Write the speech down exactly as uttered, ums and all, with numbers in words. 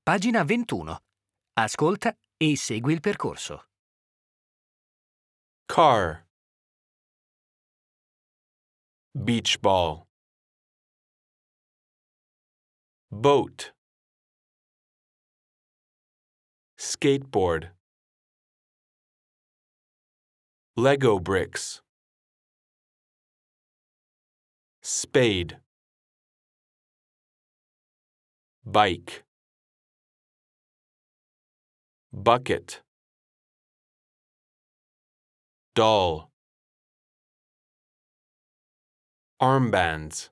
Pagina ventuno. Ascolta e segui il percorso. Car. Beach ball. Boat. Skateboard. Lego bricks. Spade. Bike. Bucket. Doll. Armbands.